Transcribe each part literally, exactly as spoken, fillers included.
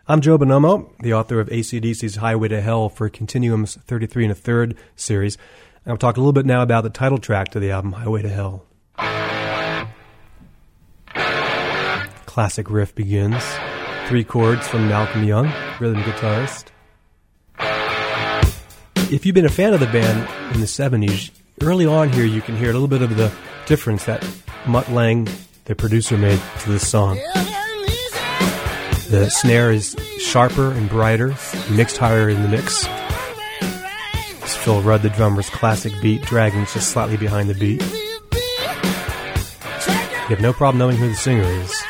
I'm Joe Bonomo, the author of A C D C's Highway to Hell for Continuum's thirty-three and a third series. I'll talk a little bit now about the title track to the album, Highway to Hell. Classic riff begins. Three chords from Malcolm Young, rhythm guitarist. If you've been a fan of the band in the seventies, early on here you can hear a little bit of the difference that Mutt Lange, the producer, made to this song. The snare is sharper and brighter, mixed higher in the mix. It's Phil Rudd, the drummer's classic beat, dragging just slightly behind the beat. You have no problem knowing who the singer is.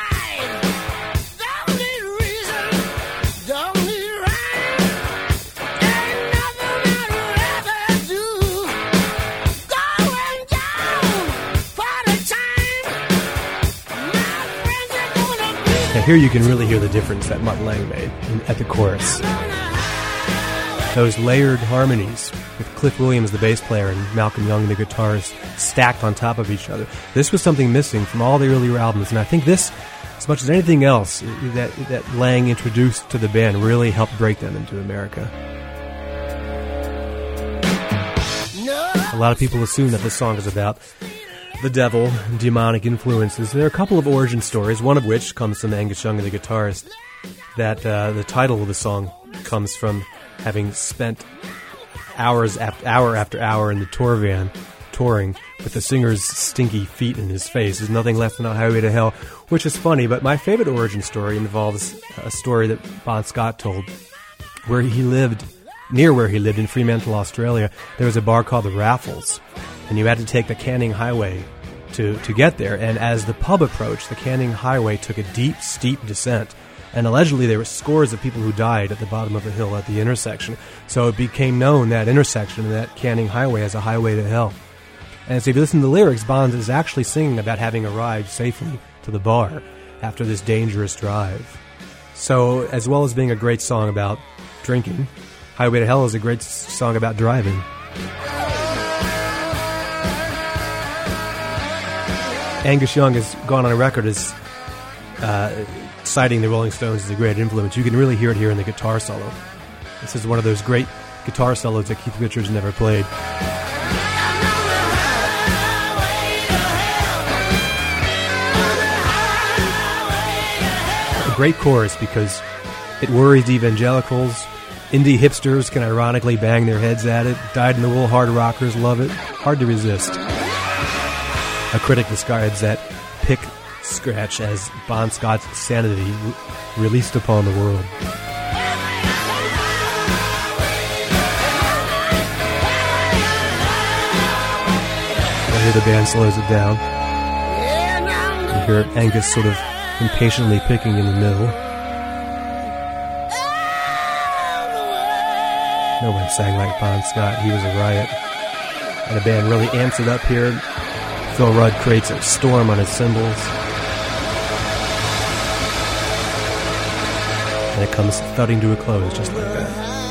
Here you can really hear the difference that Mutt Lange made in, at the chorus. Those layered harmonies with Cliff Williams, the bass player, and Malcolm Young, the guitarist, stacked on top of each other. This was something missing from all the earlier albums, and I think this, as much as anything else, that, that Lange introduced to the band really helped break them into America. A lot of people assume that this song is about the devil, demonic influences. There are a couple of origin stories, one of which comes from Angus Young, the guitarist, that uh, the title of the song comes from having spent hours after hour after hour in the tour van touring with the singer's stinky feet in his face. There's nothing left on Highway to Hell, which is funny, but my favorite origin story involves a story that Bon Scott told, where he lived, near where he lived in Fremantle, Australia. There was a bar called the Raffles, and you had to take the Canning Highway to, to get there. And as the pub approached, the Canning Highway took a deep, steep descent. And allegedly there were scores of people who died at the bottom of the hill at the intersection. So it became known, that intersection and that Canning Highway, as a highway to hell. And so if you listen to the lyrics, Bonds is actually singing about having arrived safely to the bar after this dangerous drive. So as well as being a great song about drinking, Highway to Hell is a great song about driving. Angus Young has gone on a record as uh, citing the Rolling Stones as a great influence. You can really hear it here in the guitar solo. This is one of those great guitar solos that Keith Richards never played. A great chorus because it worries evangelicals. Indie hipsters can ironically bang their heads at it. Dyed-in-the-wool hard rockers love it. Hard to resist. A critic describes that pick scratch as Bon Scott's sanity re- released upon the world. I hear the band slows it down. You hear Angus sort of impatiently picking in the middle. Nobody sang like Bon Scott. He was a riot. And the band really amps it up here. Phil Rudd creates a storm on his cymbals. And it comes thudding to a close just like that.